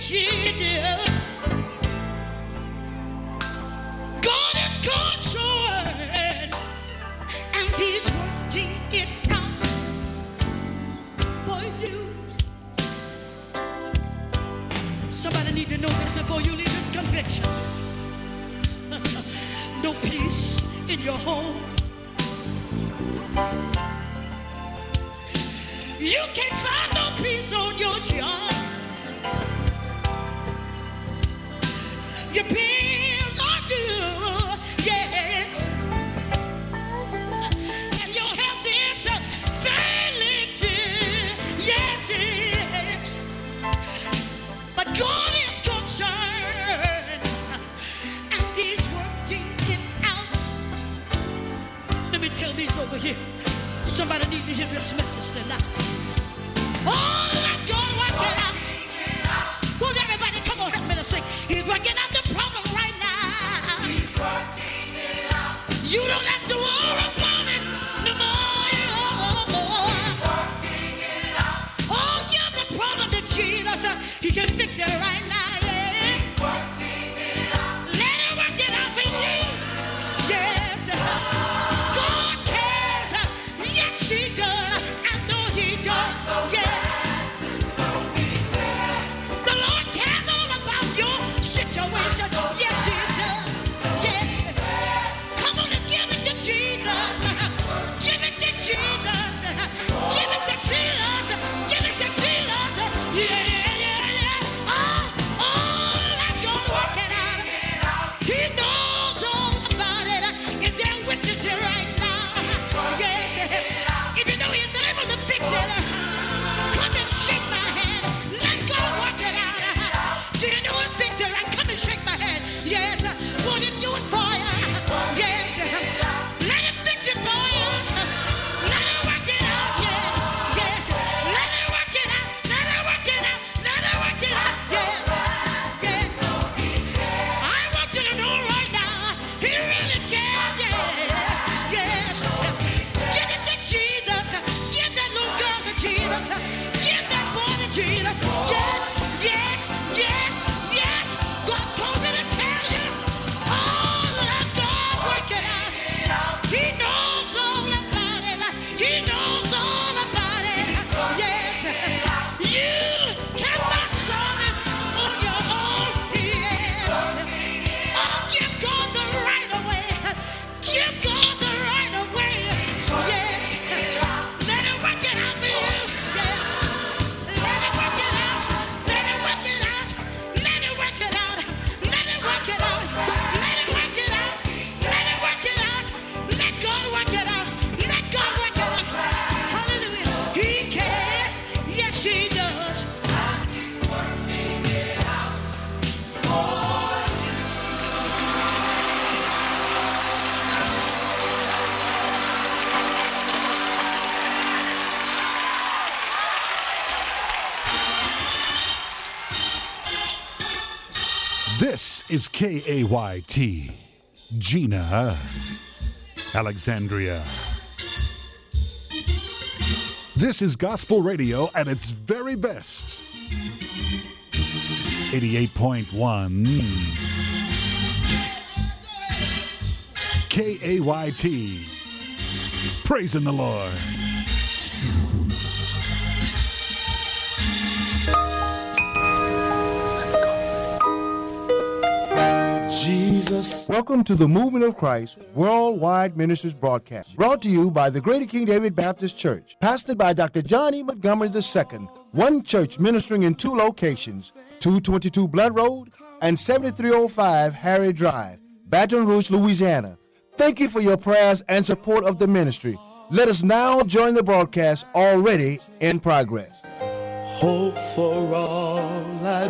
she did. God is concerned, and He's working it out for you. Somebody need to know this before you leave this conviction. No peace in your home. You can't find no peace on your job. Your bills are due, yes. And your health is failing too, yes, yes. But God is concerned, and He's working it out. Let me tell these over here. Somebody need to hear this message tonight. Oh, let God work it out. Well, everybody, come on, help me to sing. He's working out the problem right now. He's working it out. You don't have to worry about it no more. He's working it out. Oh, give the problem to Jesus. He can fix it right now. Yeah. He's working it out. Let Him work it out for you. Yes. God cares. Yes, He does. I know He does. Yes. The Lord cares all about your situation. Yes, He does. Yes. Come on and give it to Jesus. Give it to Jesus. Give it to Jesus. Give it to Jesus. Yeah, yeah, yeah. Oh, let God work it out. He knows all about it. Is there witness here right now? Yes. If you know He's able to fix it, come and shake my hand. Let God work it out. Do you know He'll fix it? Come and shake my hand. Yes. Won't He do it for you? Yes. Let Him fix it for you. Let Him work it out. Yeah. Yes. Let Him work it out. Let Him work it out. Let Him work it out. Yeah. Yes. I want you to know right now, He really cares. Yeah. Yes. Give it to Jesus. Give that little girl to Jesus. Give that boy to Jesus. Yes. Yes. Yes. Yes. God told me to tell you. Oh, let God work it out. He knows all about it. He knows all about it. Yes. You cannot solve it on your own. Yes. Oh, give God the right of way. Give God the right of way. Yes. Let Him work it out for you. Yes. Let Him work it out. Let Him work it out. Let Him work it out. Let Him work it out. Let Him work it out. Let Him work it out. Let God work it out. Let God work it out. Hallelujah. He cares. Yes, He does. This is KAYT, Gina, Alexandria. This is gospel radio at its very best. 88.1 KAYT. Praising the Lord. Jesus. Welcome to the Movement of Christ Worldwide Ministries broadcast, brought to you by the Greater King David Baptist Church, pastored by Dr. John E. Montgomery II, one church ministering in two locations, 222 Blood Road and 7305 Harry Drive, Baton Rouge, Louisiana. Thank you for your prayers and support of the ministry. Let us now join the broadcast already in progress. Hope for all I.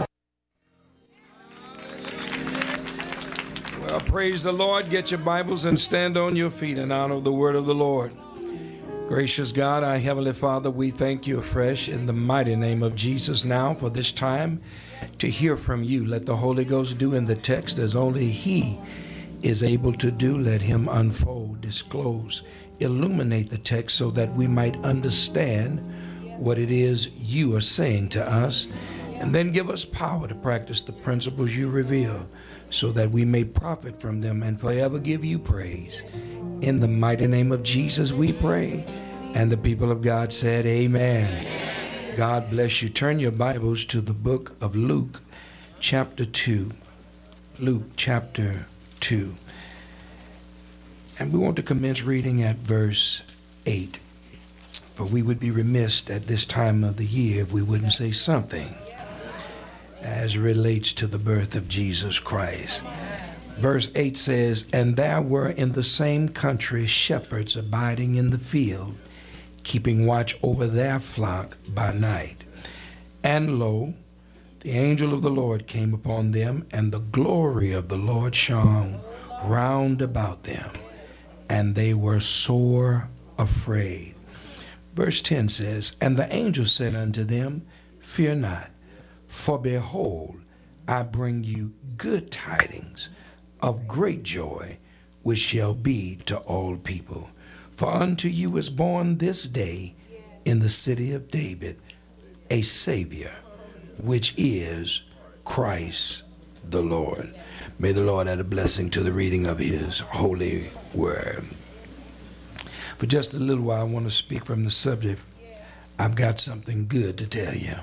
Well, praise the Lord. Get your Bibles and stand on your feet in honor of the word of the Lord. Gracious God, our Heavenly Father, we thank you afresh in the mighty name of Jesus now for this time to hear from you. Let the Holy Ghost do in the text as only He is able to do. Let Him unfold, disclose, illuminate the text so that we might understand what it is you are saying to us. And then give us power to practice the principles you reveal, so that we may profit from them and forever give you praise. In the mighty name of Jesus we pray. And the people of God said, amen. God bless you. Turn your Bibles to the book of Luke, chapter 2. Luke, chapter 2. And we want to commence reading at verse 8. For we would be remiss at this time of the year if we wouldn't say something as relates to the birth of Jesus Christ. Verse 8 says, and there were in the same country shepherds abiding in the field, keeping watch over their flock by night. And lo, the angel of the Lord came upon them, and the glory of the Lord shone round about them, and they were sore afraid. Verse 10 says, and the angel said unto them, fear not, for behold, I bring you good tidings of great joy, which shall be to all people. For unto you is born this day in the city of David a Savior, which is Christ the Lord. May the Lord add a blessing to the reading of his holy word. For just a little while, I want to speak from the subject, I've got something good to tell you.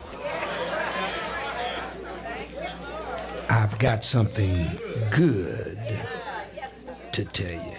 I've got something good to tell you.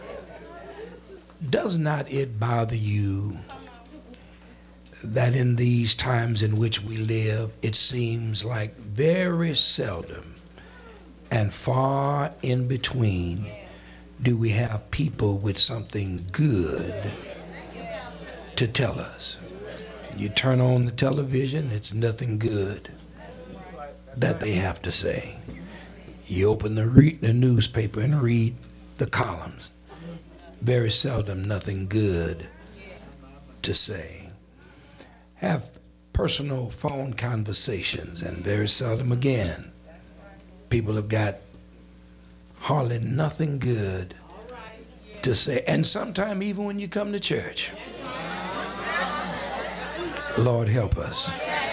Does not it bother you that in these times in which we live, it seems like very seldom and far in between do we have people with something good to tell us? You turn on the television, it's nothing good that they have to say. You open the newspaper and read the columns. Very seldom nothing good to say. Have personal phone conversations, and very seldom again people have got hardly nothing good to say. And sometimes even when you come to church, Lord help us,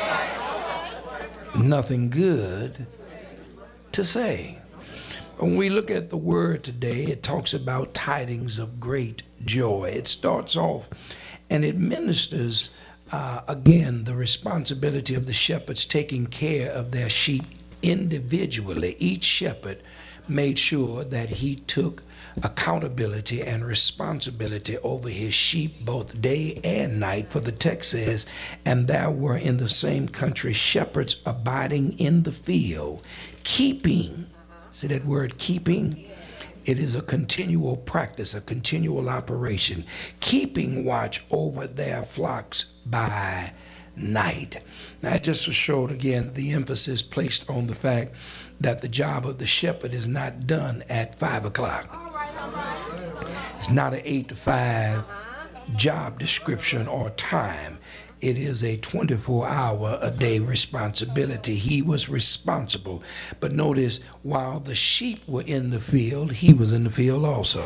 nothing good to say. When we look at the word today, it talks about tidings of great joy. It starts off and it ministers again the responsibility of the shepherds taking care of their sheep individually. Each shepherd made sure that he took accountability and responsibility over his sheep both day and night. For the text says, and there were in the same country shepherds abiding in the field, keeping. See that word keeping? It is a continual practice, a continual operation, keeping watch over their flocks by night. Now, just to show again the emphasis placed on the fact that the job of the shepherd is not done at 5 o'clock. It's not an 8 to 5 job description or time. It is a 24-hour-a-day responsibility. He was responsible. But notice, while the sheep were in the field, he was in the field also.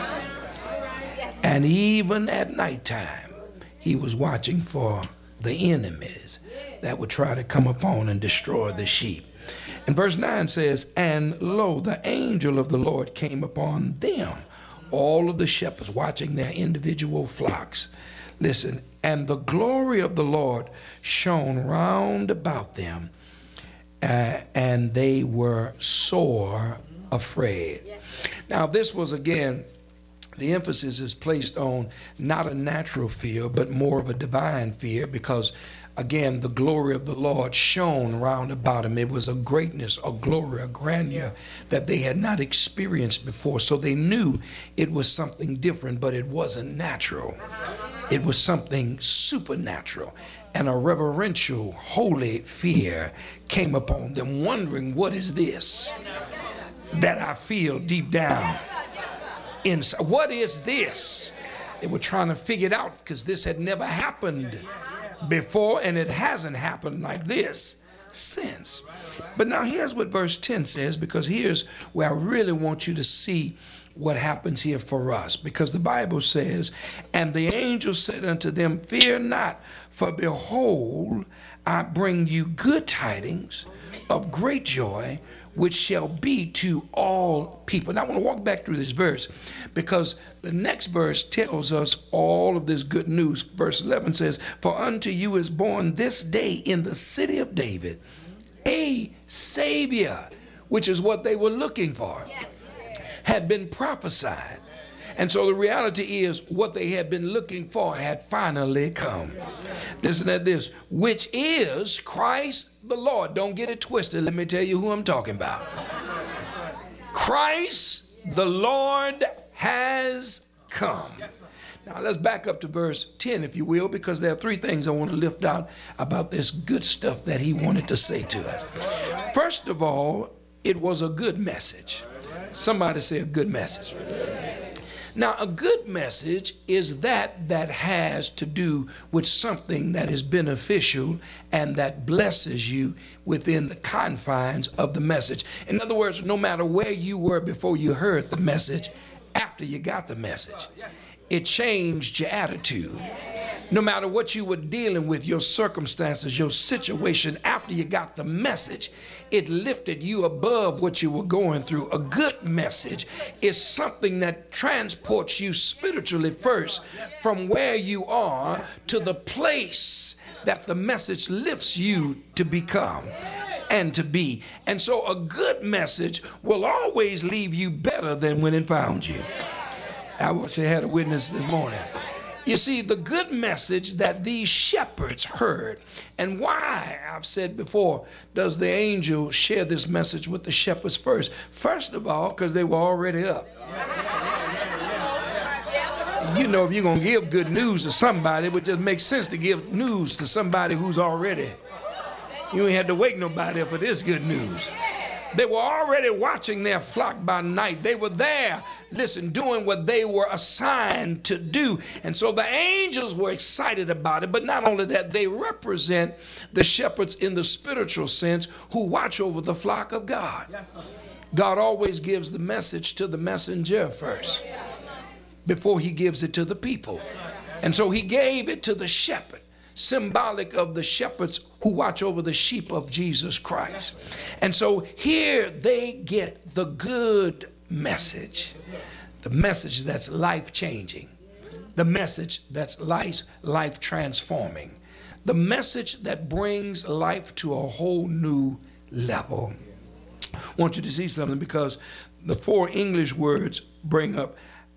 And even at nighttime, he was watching for the enemies that would try to come upon and destroy the sheep. And verse 9 says, and lo, the angel of the Lord came upon them, all of the shepherds watching their individual flocks. Listen, and the glory of the Lord shone round about them, and they were sore afraid. Now, this was again, the emphasis is placed on not a natural fear, but more of a divine fear, because again, the glory of the Lord shone round about him. It was a greatness, a glory, a grandeur that they had not experienced before. So they knew it was something different, but it wasn't natural. It was something supernatural. And a reverential, holy fear came upon them, wondering, what is this that I feel deep down inside? What is this? They were trying to figure it out, because this had never happened before, and it hasn't happened like this since. But now here's what verse 10 says, because here's where I really want you to see what happens here for us, because the Bible says, and the angel said unto them, fear not, for behold, I bring you good tidings of great joy, which shall be to all people. Now I want to walk back through this verse, because the next verse tells us all of this good news. Verse 11 says, for unto you is born this day in the city of David a Savior, which is what they were looking for, had been prophesied. And so the reality is what they had been looking for had finally come. Listen at this, which is Christ the Lord. Don't get it twisted. Let me tell you who I'm talking about. Christ the Lord has come. Now let's back up to verse 10, if you will, because there are three things I want to lift out about this good stuff that he wanted to say to us. First of all, it was a good message. Somebody say a good message. Now, a good message is that has to do with something that is beneficial and that blesses you within the confines of the message. In other words, no matter where you were before you heard the message, after you got the message, it changed your attitude. No matter what you were dealing with, your circumstances, your situation, after you got the message, it lifted you above what you were going through. A good message is something that transports you spiritually first from where you are to the place that the message lifts you to become and to be. And so a good message will always leave you better than when it found you. I wish I had a witness this morning. You see, the good message that these shepherds heard, and why, I've said before, does the angel share this message with the shepherds first? First of all, because they were already up. You know, if you're going to give good news to somebody, it would just make sense to give news to somebody who's already. You ain't had to wake nobody up for this good news. They were already watching their flock by night. They were there, listen, doing what they were assigned to do. And so the angels were excited about it. But not only that, they represent the shepherds in the spiritual sense who watch over the flock of God. God always gives the message to the messenger first before he gives it to the people. And so he gave it to the shepherd, symbolic of the shepherds who watch over the sheep of Jesus Christ. And so here they get the good message, the message that's life-changing, the message that's life-transforming, the message that brings life to a whole new level. I want you to see something, because the four English words bring up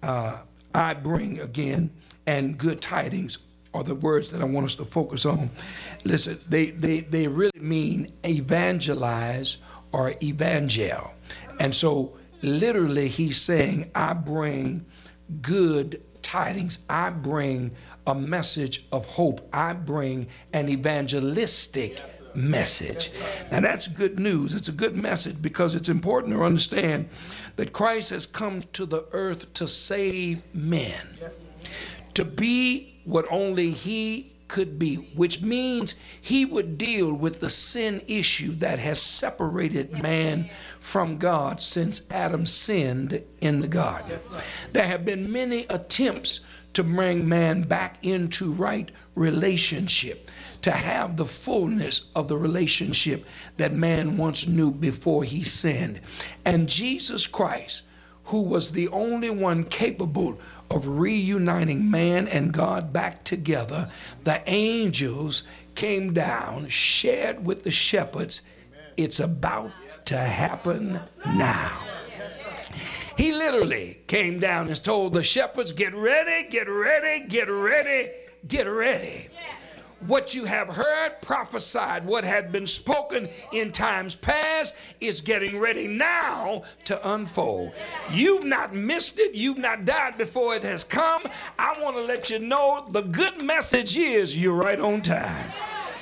I bring again and good tidings are the words that I want us to focus on. Listen, they really mean evangelize or evangel. And so literally he's saying, I bring good tidings. I bring a message of hope. I bring an evangelistic message. Now that's good news. It's a good message, because it's important to understand that Christ has come to the earth to save men, to be what only he could be, which means he would deal with the sin issue that has separated man from God since Adam sinned in the garden. There have been many attempts to bring man back into right relationship, to have the fullness of the relationship that man once knew before he sinned. And Jesus Christ, who was the only one capable of reuniting man and God back together, the angels came down, shared with the shepherds, it's about to happen now. He literally came down and told the shepherds, get ready, get ready, get ready, get ready. What you have heard prophesied, what had been spoken in times past, is getting ready now to unfold. You've not missed it. You've not died before it has come. I want to let you know the good message is you're right on time.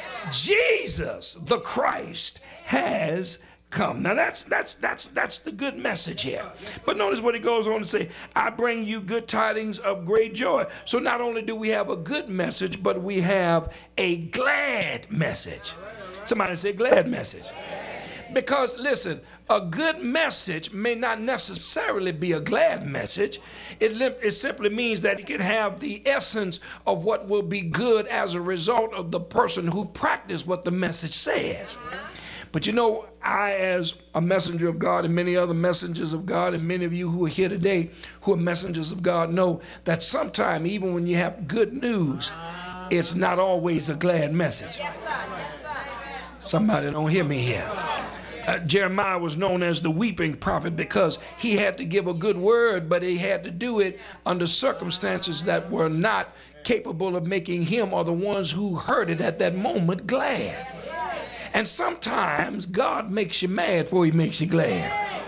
Jesus, the Christ, has come. Now that's the good message here. But notice what he goes on to say, I bring you good tidings of great joy. So not only do we have a good message, but we have a glad message. Somebody say glad message. Because listen, a good message may not necessarily be a glad message. It simply means that it can have the essence of what will be good as a result of the person who practiced what the message says. But you know, I, as a messenger of God, and many other messengers of God, and many of you who are here today who are messengers of God, know that sometimes, even when you have good news, it's not always a glad message. Somebody don't hear me here. Jeremiah was known as the weeping prophet because he had to give a good word, but he had to do it under circumstances that were not capable of making him or the ones who heard it at that moment glad. And sometimes God makes you mad before he makes you glad.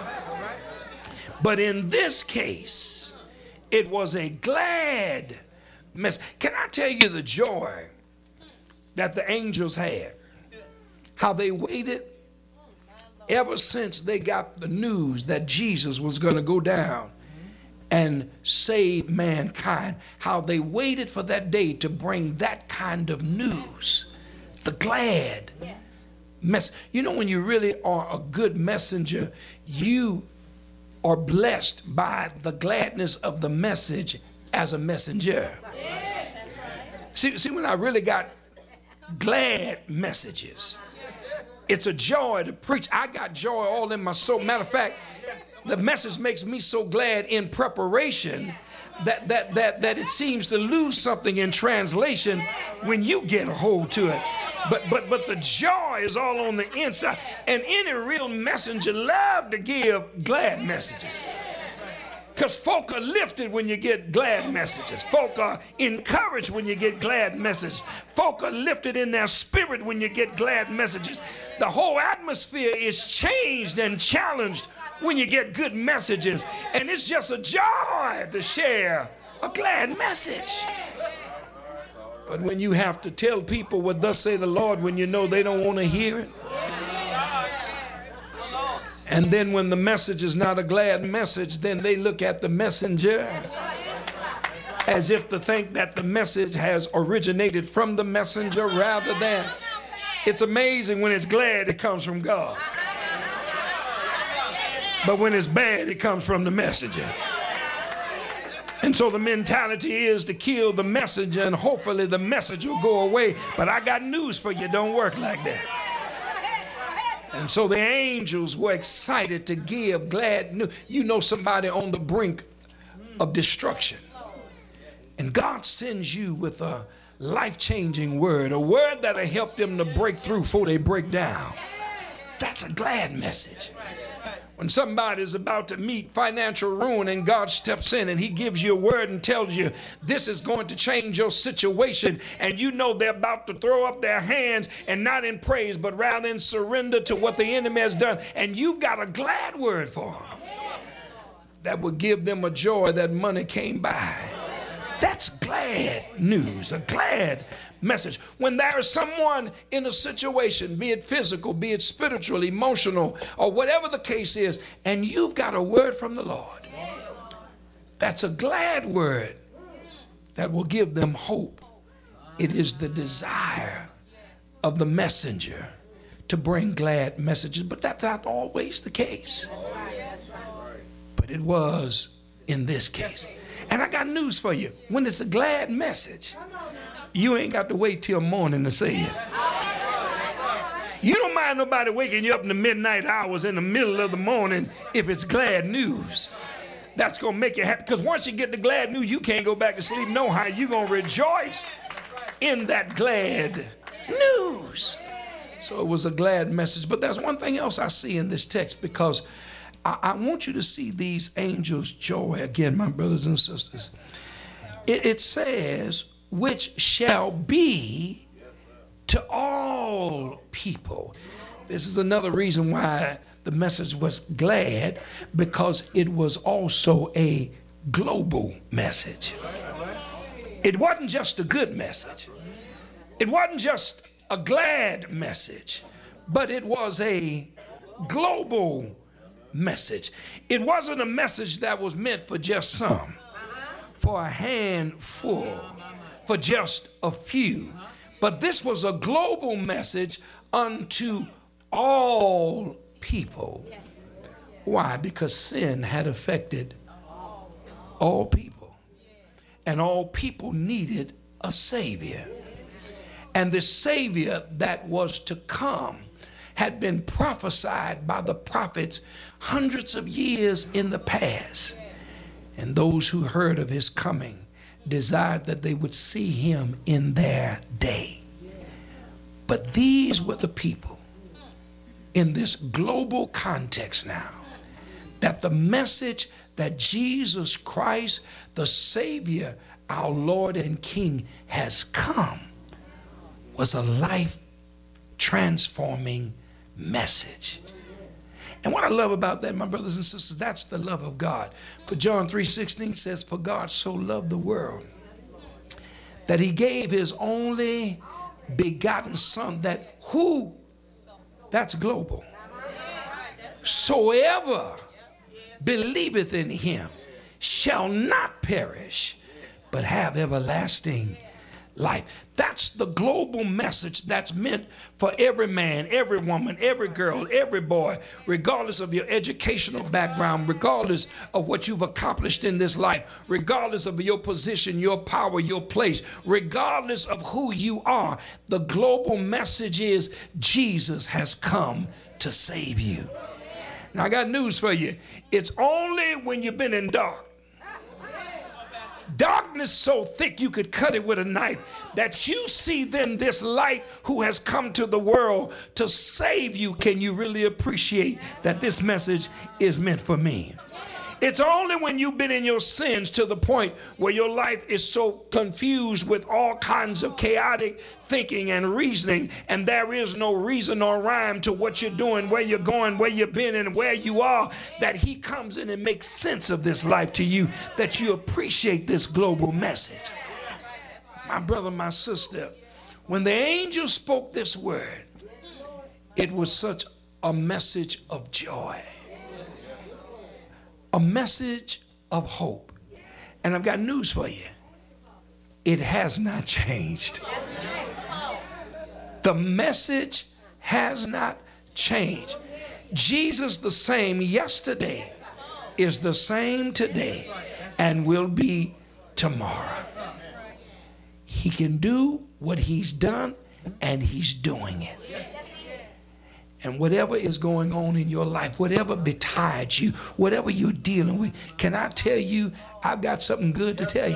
But in this case, it was a glad message. Can I tell you the joy that the angels had? How they waited ever since they got the news that Jesus was going to go down and save mankind. How they waited for that day to bring that kind of news. The glad message. You know, when you really are a good messenger, you are blessed by the gladness of the message as a messenger. See, when I really got glad messages, it's a joy to preach. I got joy all in my soul. Matter of fact, the message makes me so glad in preparation that it seems to lose something in translation when you get a hold to it. But the joy is all on the inside. And any real messenger love to give glad messages. Because folk are lifted when you get glad messages. Folk are encouraged when you get glad messages. Folk are lifted in their spirit when you get glad messages. The whole atmosphere is changed and challenged when you get good messages. And it's just a joy to share a glad message. But when you have to tell people what thus say the Lord when you know they don't want to hear it, and then when the message is not a glad message, then they look at the messenger as if to think that the message has originated from the messenger rather than. It's amazing when it's glad it comes from God. But when it's bad, it comes from the messenger. And so the mentality is to kill the messenger and hopefully the message will go away. But I got news for you, don't work like that. And so the angels were excited to give glad news. You know somebody on the brink of destruction. And God sends you with a life-changing word, a word that'll help them to break through before they break down. That's a glad message. When somebody's about to meet financial ruin and God steps in and he gives you a word and tells you this is going to change your situation, and you know they're about to throw up their hands and not in praise but rather in surrender to what the enemy has done, and you've got a glad word for them that would give them a joy that money came by. That's glad news, a glad message. When there is someone in a situation, be it physical, be it spiritual, emotional, or whatever the case is, and you've got a word from the Lord, that's a glad word that will give them hope. It is the desire of the messenger to bring glad messages, but that's not always the case. But it was in this case. And I got news for you. When it's a glad message, you ain't got to wait till morning to say it. You don't mind nobody waking you up in the midnight hours in the middle of the morning if it's glad news. That's going to make you happy. Because once you get the glad news, you can't go back to sleep. No, how you going to rejoice in that glad news. So it was a glad message. But there's one thing else I see in this text, because I want you to see these angels' joy again, my brothers and sisters. It says, which shall be to all people. This is another reason why the message was glad, because it was also a global message. It wasn't just a good message. It wasn't just a glad message, but it was a global message. It wasn't a message that was meant for just some, for a handful, for just a few, but this was a global message unto all people. Why? Because sin had affected all people. And all people needed a Savior. And the Savior that was to come had been prophesied by the prophets hundreds of years in the past. And those who heard of his coming desired that they would see him in their day. But these were the people in this global context now, that the message that Jesus Christ, the Savior, our Lord and King, has come was a life-transforming message. And what I love about that, my brothers and sisters, that's the love of God. For John 3:16 says, for God so loved the world that he gave his only begotten Son, that who? That's global. Soever believeth in him shall not perish, but have everlasting life. That's the global message that's meant for every man, every woman, every girl, every boy, regardless of your educational background, regardless of what you've accomplished in this life, regardless of your position, your power, your place, regardless of who you are. The global message is Jesus has come to save you. Now I got news for you. It's only when you've been in darkness so thick you could cut it with a knife, that you see then this light who has come to the world to save you, can you really appreciate that this message is meant for me. It's only when you've been in your sins to the point where your life is so confused with all kinds of chaotic thinking and reasoning, and there is no reason or rhyme to what you're doing, where you're going, where you've been, and where you are, that he comes in and makes sense of this life to you, that you appreciate this global message. My brother, my sister, when the angel spoke this word, it was such a message of joy. A message of hope. And I've got news for you. It has not changed. The message has not changed. Jesus, the same yesterday, is the same today and will be tomorrow. He can do what he's done, and he's doing it. And whatever is going on in your life, whatever betides you, whatever you're dealing with, can I tell you, I've got something good to tell you.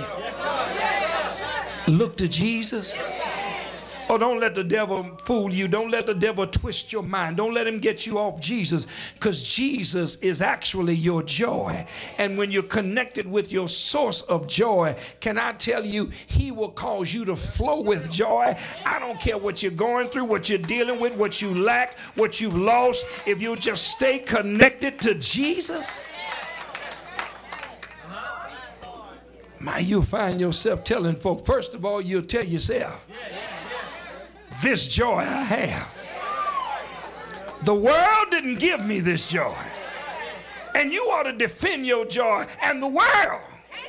Look to Jesus. Oh, don't let the devil fool you. Don't let the devil twist your mind. Don't let him get you off Jesus, because Jesus is actually your joy. And when you're connected with your source of joy, can I tell you, he will cause you to flow with joy. I don't care what you're going through, what you're dealing with, what you lack, what you've lost. If you just stay connected to Jesus, you'll find yourself telling folk, first of all, you'll tell yourself, this joy I have. The world didn't give me this joy. And you ought to defend your joy. And the world,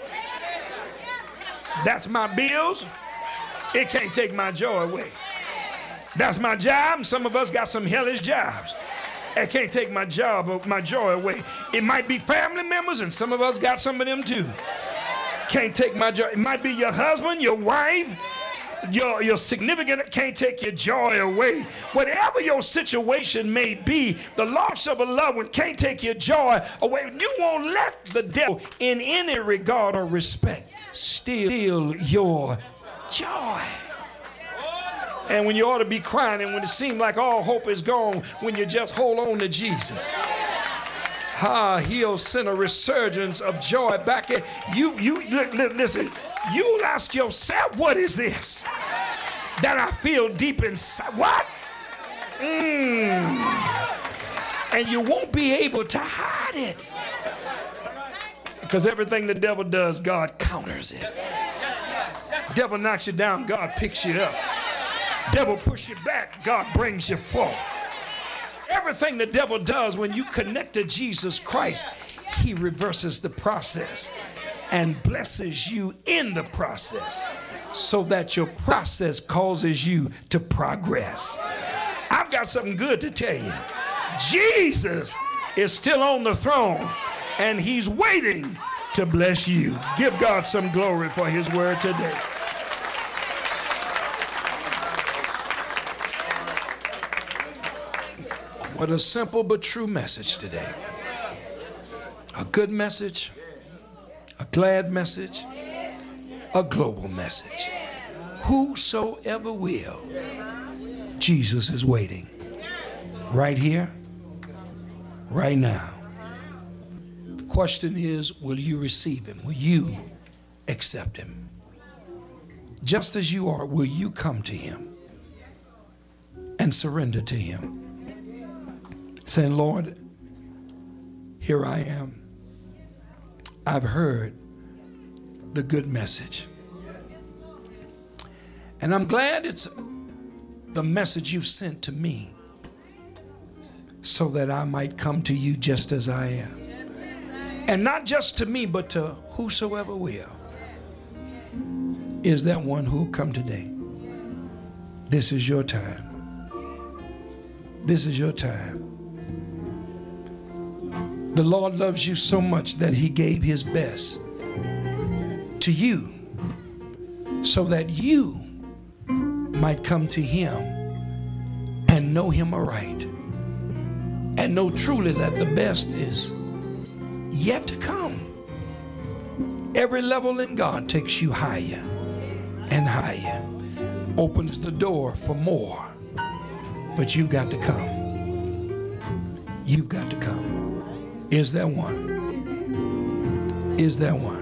that's my bills. It can't take my joy away. That's my job. Some of us got some hellish jobs. It can't take my joy away. It might be family members, and some of us got some of them too. Can't take my joy. It might be your husband, your wife, your significant, can't take your joy away. Whatever your situation may be, the loss of a loved one can't take your joy away. You won't let the devil in any regard or respect steal your joy. And when you ought to be crying, and when it seems like all hope is gone, when you just hold on to Jesus, he'll send a resurgence of joy back in you. Listen, you'll ask yourself, what is this that I feel deep inside? What? And you won't be able to hide it, because everything the devil does, God counters it. Devil knocks you down, God picks you up. Devil push you back, God brings you forward. Everything the devil does, when you connect to Jesus Christ, he reverses the process and blesses you in the process, so that your process causes you to progress. I've got something good to tell you. Jesus is still on the throne, and he's waiting to bless you. Give God some glory for his word today. What a simple but true message today. A good message, a glad message, a global message. Whosoever will, Jesus is waiting. Right here, right now. The question is, will you receive him? Will you accept him? Just as you are, will you come to him and surrender to him? Saying, Lord, here I am. I've heard the good message. And I'm glad it's the message you've sent to me so that I might come to you just as I am. And not just to me, but to whosoever will. Is that one who will come today? This is your time. This is your time. The Lord loves you so much that he gave his best to you so that you might come to him and know him aright and know truly that the best is yet to come. Every level in God takes you higher and higher, opens the door for more, but you've got to come. You've got to come. Is there one? Is there one?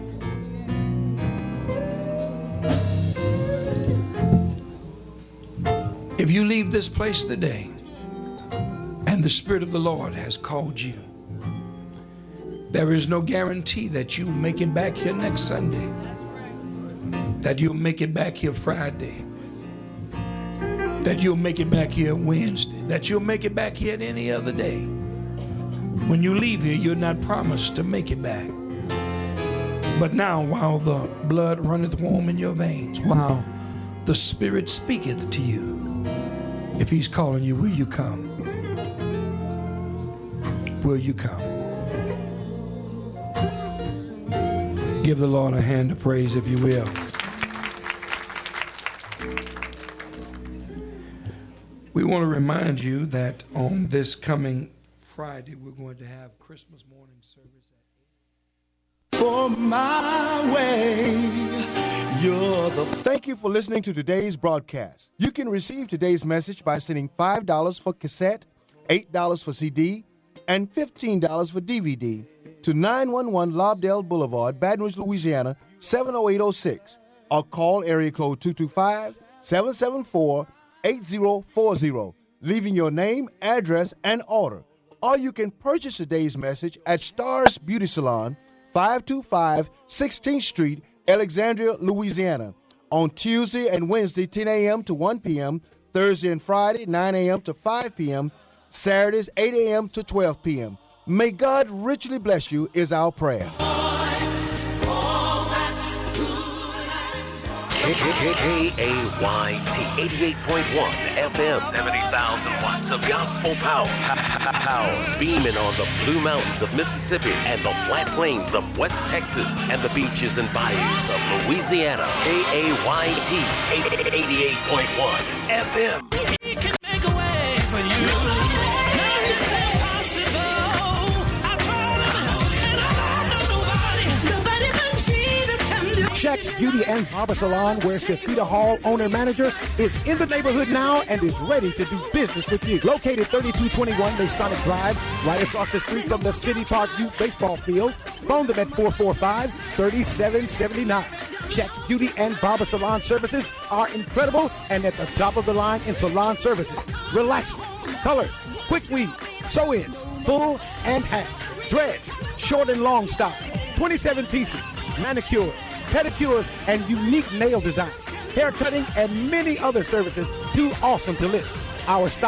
If you leave this place today and the Spirit of the Lord has called you, there is no guarantee that you'll make it back here next Sunday, that you'll make it back here Friday, that you'll make it back here Wednesday, that you'll make it back here any other day. When you leave here, you're not promised to make it back. But now, while the blood runneth warm in your veins, while the Spirit speaketh to you, if he's calling you, will you come? Will you come? Give the Lord a hand of praise, if you will. We want to remind you that on this coming Friday, we're going to have Christmas morning service at 8. For my way, you're the... Thank you for listening to today's broadcast. You can receive today's message by sending $5 for cassette, $8 for CD, and $15 for DVD to 911 Lobdell Boulevard, Baton Rouge, Louisiana, 70806, or call area code 225-774-8040, leaving your name, address, and order. Or you can purchase today's message at Stars Beauty Salon, 525 16th Street, Alexandria, Louisiana, on Tuesday and Wednesday, 10 a.m. to 1 p.m., Thursday and Friday, 9 a.m. to 5 p.m., Saturdays, 8 a.m. to 12 p.m. May God richly bless you is our prayer. KAYT 88.1 FM, 70,000 watts of gospel power. Power beaming on the Blue Mountains of Mississippi and the flat plains of West Texas and the beaches and bayous of Louisiana. KAYT 88.1 FM. He can make a way for you. Nothing's impossible. I tried and I know nobody but Jesus can do. Shaq's Beauty and Barber Salon, where Shafita Hall, owner-manager, is in the neighborhood now and is ready to do business with you. Located 3221 Masonic Drive, right across the street from the City Park Youth Baseball Field. Phone them at 445-3779. Shaq's Beauty and Barber Salon services are incredible and at the top of the line in salon services. Relaxing, colors, quick weave, sew-in, full and half, dreads, short and long style, 27 pieces, manicure, pedicures, and unique nail designs, hair cutting, and many other services too awesome to list. Our style